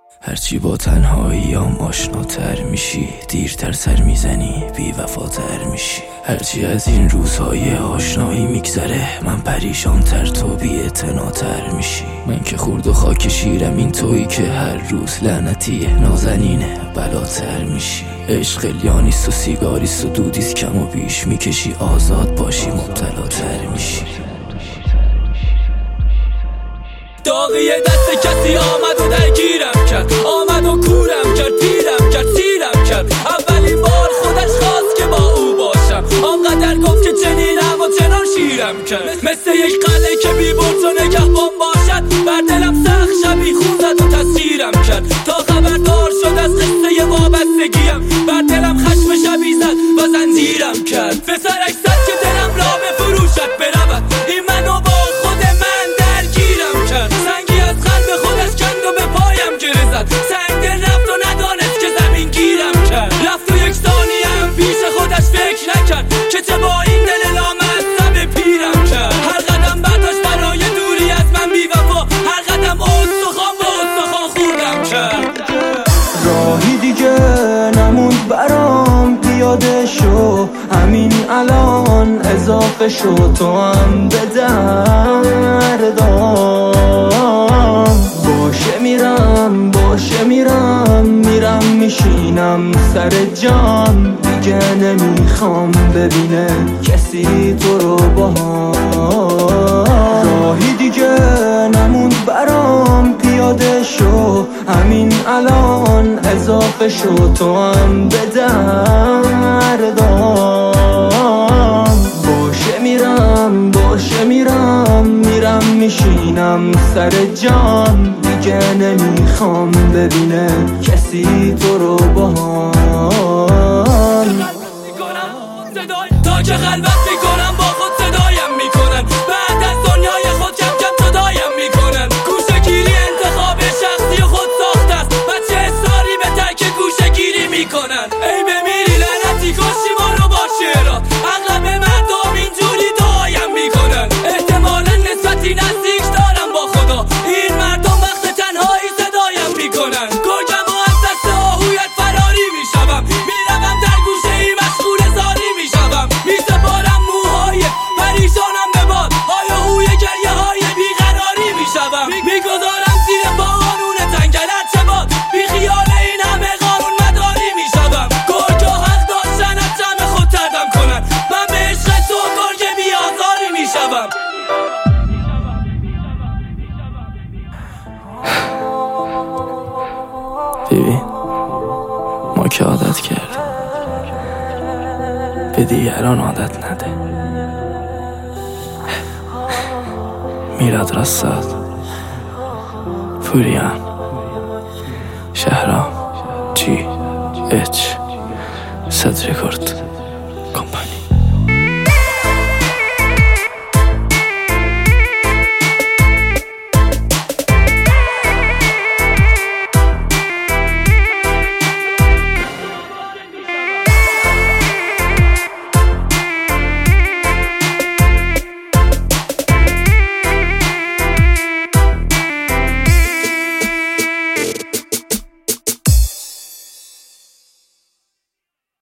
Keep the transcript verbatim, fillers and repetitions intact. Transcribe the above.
هرچی با تنهاییام آشناتر میشی، دیرتر سر میزنی بی وفاتر میشی. هرچی از این روزهای آشنایی میگذره، من پریشانتر تو بی اعتناتر میشی. من که خورد و خاک شیرم، این تویی که هر روز لعنتی نازنینه بلاتر میشی. عشق لیانیست و سیگاریست و دودیست، کم و بیش میکشی آزاد باشی مبتلاتر میشی. داغی دست کسی آمد و درگیرم کرد، آمد و کورم کرد، پیرم کرد، سیرم کرد. اولین بار خودش خواست که با او باشم، آنقدر گفت که چنینم و چنان شیرم کرد. مثل یک قلعه که بی برج و نگهبان باشد، بر دلم سخت شبی خون زد و تسخیرم کرد. تا خبردار شد از قصه وابستگیم، بر دلم خشم شبی زد و زنجیرم کرد. پسرک زد که دلم را به فروشت برود، این منو با خود من درگیرم کرد. سنگی از قلب خودش کند و به پایم گره زد، سنگ دل رفت و ندانست که زمین گیرم کرد. رفت و یک ثانیه هم پیش خودش فکر نکرد که چه با این دل لامصب پیرم کرد. هر قدم برداشت برای دوری از من بی وفا، هر قدم استخوان به استخوان خوردم کرد. راهی دیگه نموند برام، پیاده شو همین الان، اضافه شو تو هم به دردام. باشه میرم باشه میرم میرم میشینم سر جام، دیگه نمیخوام ببینه کسی تو رو باهام. راهی دیگه نموند برام، پیاده شو همین الان، اضافه شو تو هم به دردام. باشه میرم باشه میرم میرم میشینم سر جام، دیگه نمیخوام ببینه کسی تو رو باهام. تا که خلوت میکنم با خود صدایم میکنن، بعد از دنیای خود کم کم صدایم میکنن. گوشه گیری انتخاب شخصی خود ساخته است، بچه اصراری به ترک گوشه گیری میکنن. ای بمیری لعنتی کشی ما رو با شعرات، اغلب مردم اینجوری دعایم میکنن. احتمالا نسبتی نزدیک دارم با خدا، این مردم وقت تنهایی صدایم میکنن. گرگم و از دست آهویت فراری میشوم، میروم در گوشه ای مشغول زاری میشوم. میسپارم موهای پریشانم به باد، های هوی گریه های بیقراری میشوم. میگذارم زیر پا قانون تنگلر چه باد، بی خیال این همه قانون مداری میشوم. گرگا حق داشتن از جمع خود تردم کنن، من به عشق تو گرگ بیازاری میشوم. ببین ما که عادت کردیم، به دیگران عادت نده. میراد رساد، پوریان، شهرام، جی اچ، صدر کرد.